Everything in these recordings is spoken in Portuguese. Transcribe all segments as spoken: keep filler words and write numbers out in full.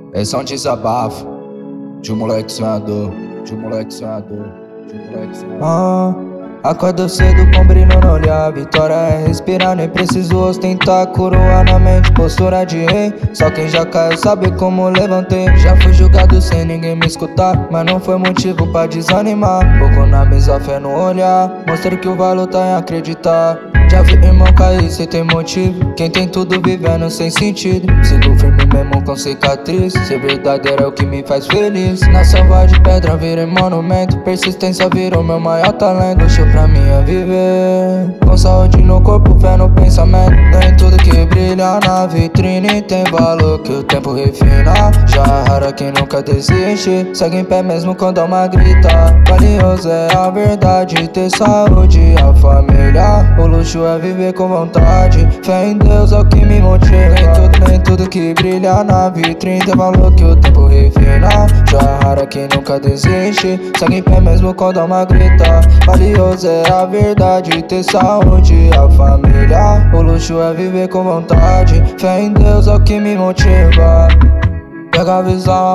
Esse é um desabafo de um moleque sonhador, de um moleque sonhador, de um moleque sonhador. Ah, acordo cedo com brilho no olhar. Vitória é respirar, nem preciso ostentar. Coroa na mente, postura de rei. Só quem já caiu sabe como levantei. Já fui julgado sem ninguém me escutar, mas não foi motivo pra desanimar. Pouco na mesa, fé no olhar. Mostrei que o valor tá em acreditar. Já vi irmão cair sem ter motivo. Quem tem tudo vivendo sem sentido. Sigo firme mesmo com cicatriz. Ser verdadeiro é o que me faz feliz. Na selva de pedra virei monumento. Persistência virou meu maior talento. Luxo pra mim é viver com saúde no corpo, fé no pensamento. Nem tudo que brilha na vitrine tem valor que o tempo refina. Já é raro quem nunca desiste. Segue em pé mesmo quando a alma grita. Valioso é a verdade, ter saúde, a família. O luxo é viver com vontade. Fé em Deus é o que me motiva. Nem tudo, nem tudo que brilha na vitrine tem valor que o tempo refina. Já é raro quem nunca desiste. Segue em pé mesmo quando a alma grita. Valioso é a verdade, ter saúde, a família. O luxo é viver com vontade. Fé em Deus é o que me motiva. Pega a visão,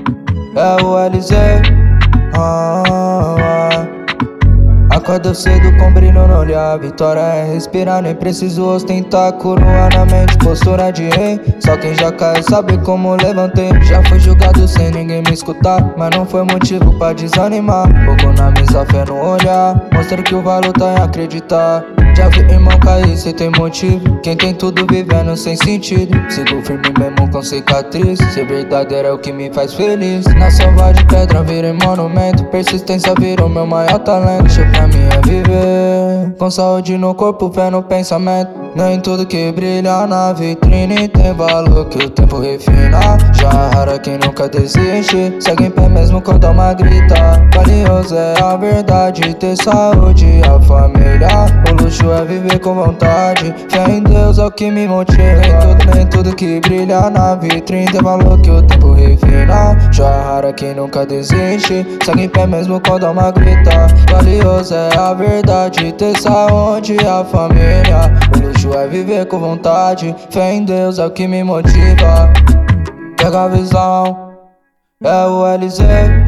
é o L Z. ah, ah. Acordo cedo com brilho no olhar. Vitória é respirar, nem preciso ostentar. Coroa na mente, postura de rei. Só quem já caiu sabe como levantei. Já fui julgado sem ninguém me escutar, mas não foi motivo pra desanimar. Pouco na mesa, fé no olhar. Mostrei que o valor tá em acreditar. Já vi irmão cair sem ter motivo. Quem tem tudo vivendo sem sentido. Sigo firme mesmo com cicatriz. Ser verdadeiro é o que me faz feliz. Na selva de pedra virei monumento. Persistência virou meu maior talento. Luxo pra mim é viver com saúde no corpo, fé no pensamento. Nem tudo que brilha na vitrine tem valor que o tempo refina. Já é raro quem nunca desiste. Segue em pé mesmo quando a alma grita. Valioso é a verdade, ter saúde, a família. O luxo é viver com vontade. Fé em Deus é o que me motiva. Nem tudo, nem tudo que brilha na vitrine tem valor que o tempo refina. Já é raro quem nunca desiste. Segue em pé mesmo quando a alma grita. Valioso é a verdade, ter saúde, a família. O luxo é viver com vontade. Fé em Deus é o que me motiva. Pega a visão, é o L Z.